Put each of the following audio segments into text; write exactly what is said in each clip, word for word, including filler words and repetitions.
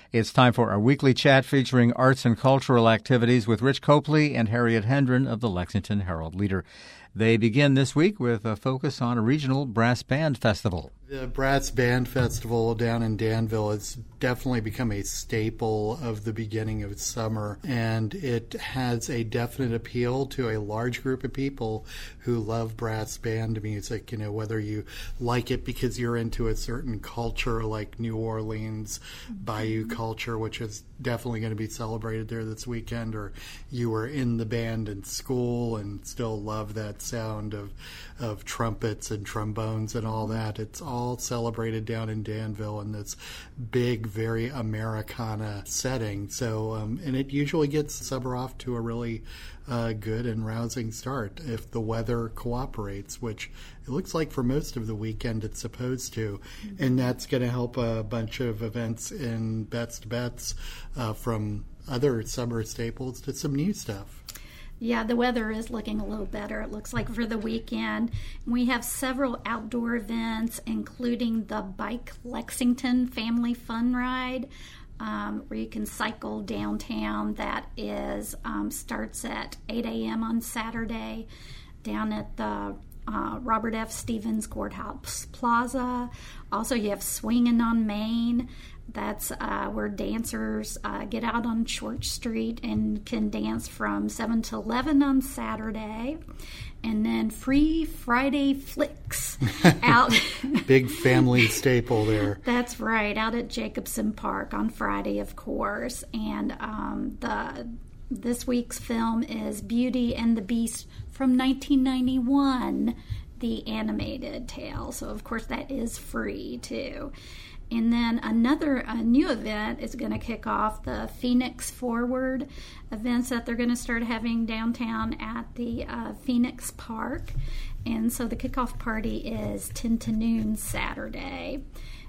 It's time for our weekly chat featuring arts and cultural activities with Rich Copley and Harriet Hendren of the Lexington Herald-Leader. They begin this week with a focus on a regional brass band festival. The Brass Band Festival down in Danville has definitely become a staple of the beginning of summer, and it has a definite appeal to a large group of people who love brass band music. You know, whether you like it because you're into a certain culture like New Orleans Bayou culture, which is definitely going to be celebrated there this weekend, or you were in the band in school and still love that sound of of trumpets and trombones and all that. It's all celebrated down in Danville in this big, very Americana setting. So, um, and it usually gets summer off to a really uh, good and rousing start if the weather cooperates, which it looks like for most of the weekend it's supposed to. Mm-hmm. And that's going to help a bunch of events in Best Bets uh, from other summer staples to some new stuff. Yeah, the weather is looking a little better, it looks like, for the weekend. We have several outdoor events, including the Bike Lexington Family Fun Ride, um, where you can cycle downtown. That is um, starts at eight a.m. on Saturday down at the uh, Robert F. Stevens Courthouse Plaza. Also, you have Swinging on Main. That's uh, where dancers uh, get out on Church Street and can dance from seven to eleven on Saturday. And then Free Friday Flicks out. Big family staple there. That's right, out at Jacobson Park on Friday, of course. And um, the this week's film is Beauty and the Beast from nineteen ninety-one, the animated tale. So, of course, that is free, too. And then another a new event is going to kick off, the Phoenix Forward events that they're going to start having downtown at the uh, Phoenix Park. And so the kickoff party is ten to noon Saturday.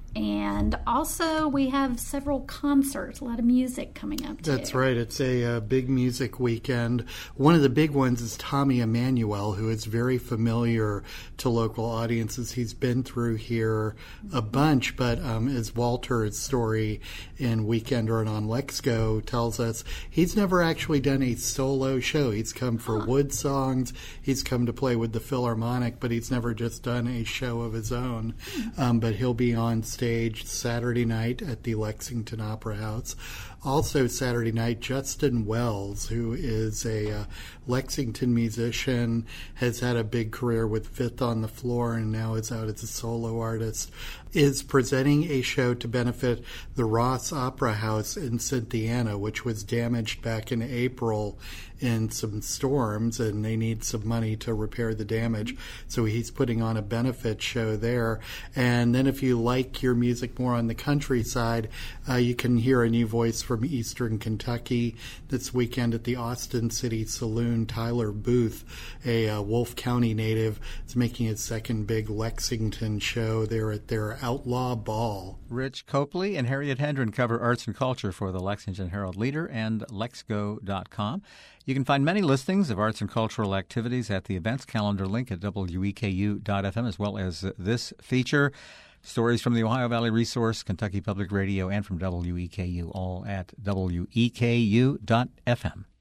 And also we have several concerts, a lot of music coming up too. That's right. It's a uh, big music weekend. One of the big ones is Tommy Emmanuel, who is very familiar to local audiences. He's been through here a bunch, but um, as Walter's story in Weekender and on Lex Go tells us, he's never actually done a solo show. He's come for huh. Wood Songs. He's come to play with the Philharmonic, but he's never just done a show of his own. Hmm. Um, but he'll be on stage Saturday night at the Lexington Opera House. Also Saturday night, Justin Wells, who is a uh, Lexington musician, has had a big career with Fifth on the Floor and now is out as a solo artist, is presenting a show to benefit the Ross Opera House in Cynthiana, which was damaged back in April in some storms, and they need some money to repair the damage. So he's putting on a benefit show there. And then if you like your music more on the countryside, uh, you can hear a new voice from Eastern Kentucky this weekend at the Austin City Saloon. Tyler Booth, a uh, Wolfe County native, is making his second big Lexington show there at their Outlaw Ball. Rich Copley and Harriet Hendren cover arts and culture for the Lexington Herald-Leader and lexgo dot com. You can find many listings of arts and cultural activities at the events calendar link at W E K U dot F M, as well as this feature. Stories from the Ohio Valley Resource, Kentucky Public Radio, and from W E K U, all at W E K U dot F M.